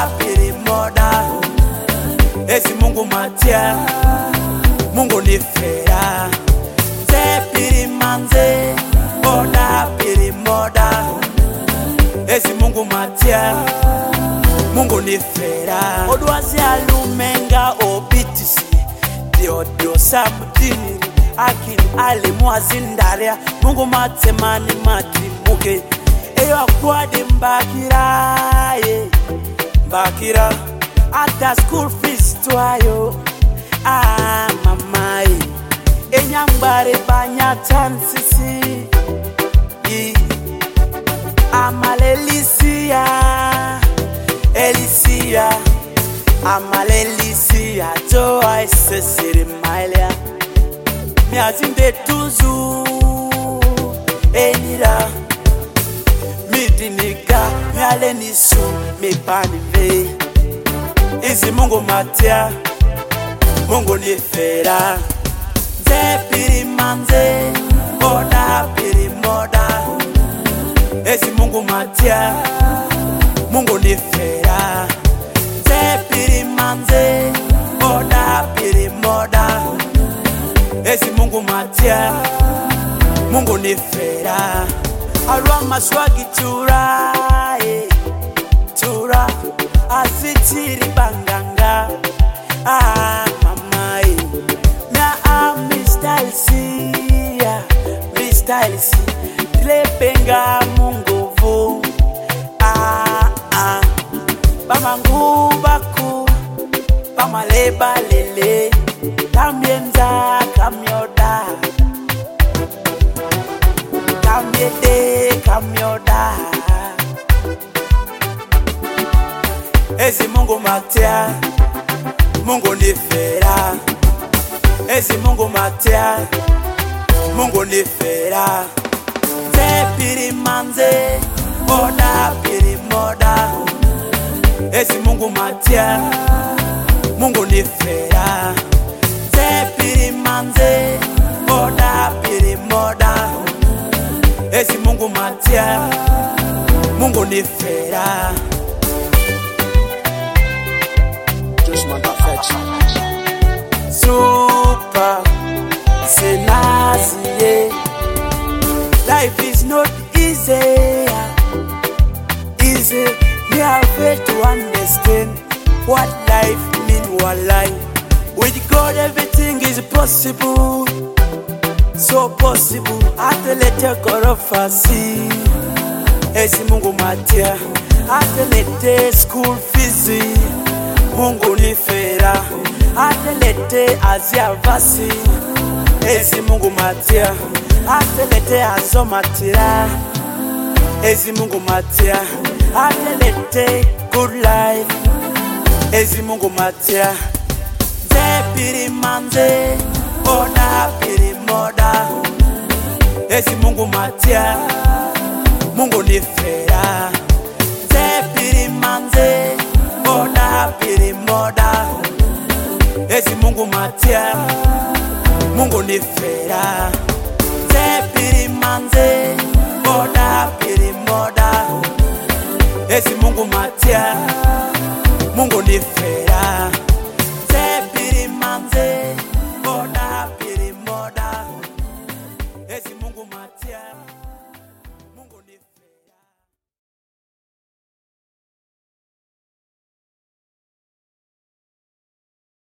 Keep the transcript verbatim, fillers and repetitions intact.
moda pili moda. Ezi Mungu matia, Mungu ni fera. Ze pili manze, moda pili moda. Ezi Mungu matia, Mungu ni fera. Odwazi alumenga obitisi, dio dio sabutini. Akili alimu azindaria, Mungu matemani matimuke. Eyo akwadi mbakira, yeah. Mbakira, ata school fees tuayo. Ah, mama, yeah. Enyambare banya tansisi, yeah. Amalelisia, Elisia, Amalelisia, Joa isesiri mailia. Mi azinde tuzu, enira. Mi diniga, mi alenisu, mi panive. Izi Mungu matia, Mungu ni fera. Ze piri manze, moda piri moda. Ezi Mungu matia, Mungu ni fera. Ze piri manze, moda piri moda. Ezi Mungu matia, Mungu ni fera. Alwa maswagi tura, eh, tura. Azitiri banganga, ah mama, eh. Na ah Mister Elsia, Mister Elsia. Lepenga Mungu vu, ah ah. Bamangu baku, bamaleba lele. Kamyenza kamyoda, kamyede kamyoda. Ezi Mungu matia, Mungu ni fera. Ezi Mungu matia, Mungu ni fera. Ze piri manze, moda piri moda. Ezi Mungu matia, Mungu ni fera. Ze piri manze, moda piri moda. Ezi Mungu matia, Mungu ni fera. Just my perfection. Super Selassie, yeah. Life is not easy, easy. We have to understand what life means. What life with God, everything is possible. So possible. Athlete korofasi. Ezi Mungu matia. Athlete school fees. Mungu ni fera. Athlete azia vasi. Ezi Mungu matia. Athlete azomatira. Ezi Mungu matia. Athlete good life. Ezi Mungu matia. Ze piri manze, moda piri moda. Ezi Mungu matia, Mungu ni fera. Ze piri manze, moda piri moda. Ezi Mungu matia, Mungu ni fera. Ze piri manze, moda piri moda. Ezi Mungu matia, Mungu ni fera. Ze piri manze, moda piri moda. Ezi Mungu matia.